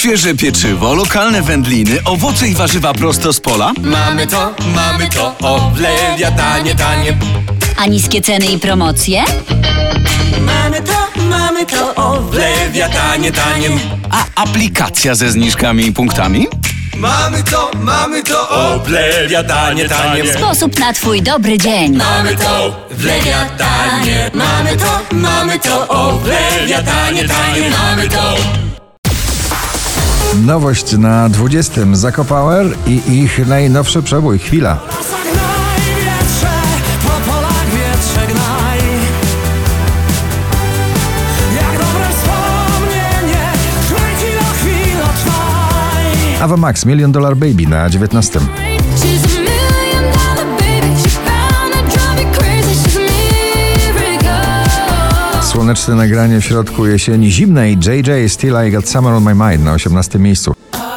Świeże pieczywo, lokalne wędliny, owoce i warzywa prosto z pola? Mamy to, o w Lewiatanie tanie. A niskie ceny i promocje? Mamy to, o w Lewiatanie tanie. A aplikacja ze zniżkami i punktami? Mamy to, o w Lewiatanie tanie. Sposób na twój dobry dzień. Mamy to w Lewiatanie. Mamy to, o w Lewiatanie tanie. Mamy to. Nowość na 20. Zakop Power i ich najnowszy przebój Chwila. Ava Max, $1 Million Baby na 19. Słoneczne nagranie w środku jesieni zimnej JJ Still I Got Summer on My Mind na 18. miejscu.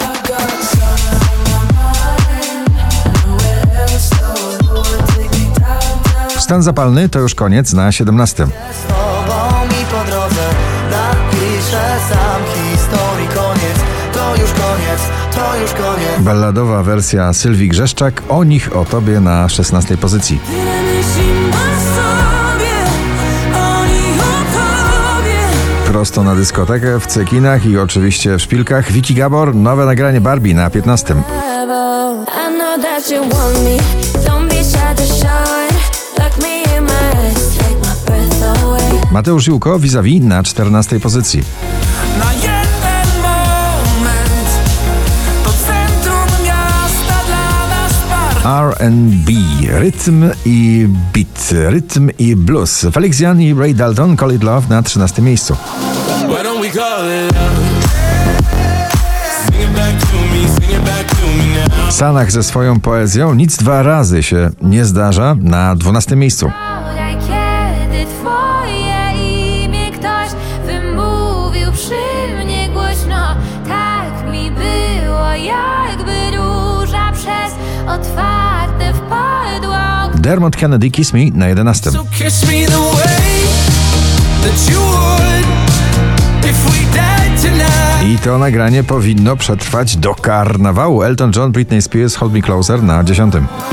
Stan zapalny to już koniec na 17. Balladowa wersja Sylwii Grzeszczak, O nich, o tobie na 16. pozycji. Prosto na dyskotekę, w cekinach i oczywiście w szpilkach. Vicky Gabor, nowe nagranie Barbie na 15. Mateusz Jułko, Vis-a-vis na 14. pozycji. Na jeden moment to centrum miasta dla nas par. R&B, rytm i beat, rytm i blues. Felix Jan i Ray Dalton, Call It Love na 13. miejscu. Why don't we call it love? Sing it back to me, sing it back to me now. Sanach ze swoją poezją Nic dwa razy się nie zdarza na 12. miejscu. Kiedy twoje imię ktoś wymówił przy mnie głośno, tak mi było, jakby róża przez otwarte wpadła. Dermot Kennedy, Kiss Me na 11. So kiss me the way that you would if we died tonight. I to nagranie powinno przetrwać do karnawału. Elton John, Britney Spears, Hold Me Closer na 10.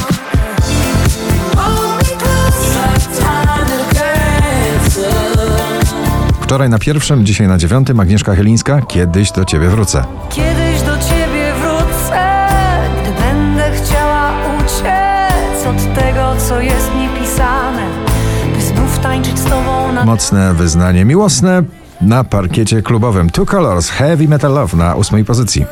Wczoraj na 1, dzisiaj na 9. Agnieszka Chylińska, Kiedyś do ciebie wrócę. Kiedyś do ciebie wrócę, gdy będę chciała uciec od tego, co jest niepisane, by znów tańczyć z tobą na... Mocne wyznanie miłosne na parkiecie klubowym. Two Colors, Heavy Metal Love na 8. pozycji.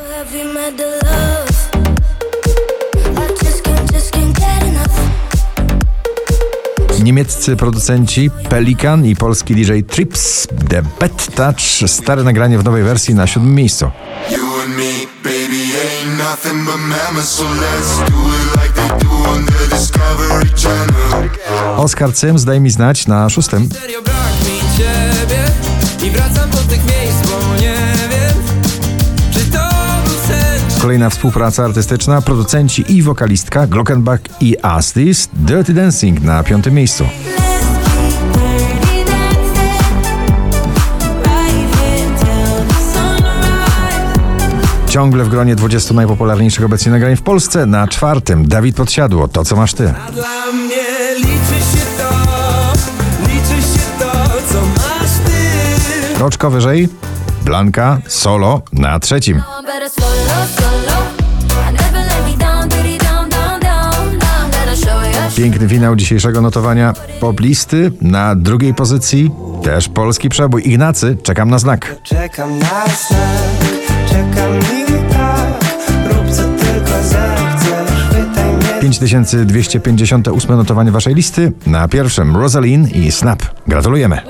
Niemieccy producenci Pelikan i polski DJ Trips, The Bad Touch, stare nagranie w nowej wersji na 7. miejscu. Oskar Cyms, Daj mi znać na 6. Serio brak mi ciebie i wracam do tych miejsc, bo nie wiem, czy to był sen. Kolejna współpraca artystyczna, producenci i wokalistka Glockenbach i Astis, Dirty Dancing na 5. miejscu. Ciągle w gronie 20 najpopularniejszych obecnie nagrań w Polsce. Na 4. Dawid Podsiadło, To co masz ty. A dla mnie liczy się to, co masz ty. Kroczko wyżej, Blanka, Solo na 3. Piękny finał dzisiejszego notowania poplisty. Na 2. pozycji też polski przebój Ignacy, Czekam na znak. Czekam na znak, czekam i tak, rób co tylko zechcesz, chwytaj mnie. 5258 notowanie waszej listy. Na 1. Rosaline i Snap. Gratulujemy.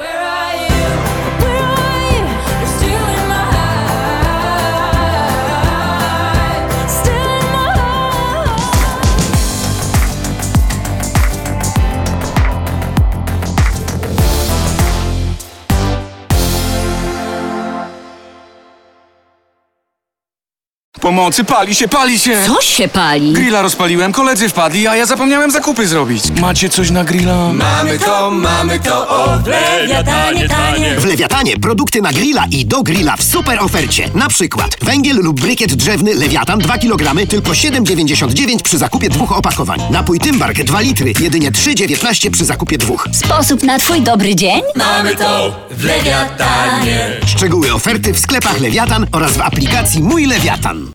Pomocy, pali się, pali się! Co się pali? Grilla rozpaliłem, koledzy wpadli, a ja zapomniałem zakupy zrobić. Macie coś na grilla? Mamy to, o, w Lewiatanie tanie. W Lewiatanie produkty na grilla i do grilla w super ofercie. Na przykład węgiel lub brykiet drzewny Lewiatan 2 kg tylko 7,99 przy zakupie 2 opakowań. Napój Tymbark 2 litry jedynie 3,19 przy zakupie 2. Sposób na twój dobry dzień? Mamy to w Lewiatanie. Szczegóły oferty w sklepach Lewiatan oraz w aplikacji Mój Lewiatan.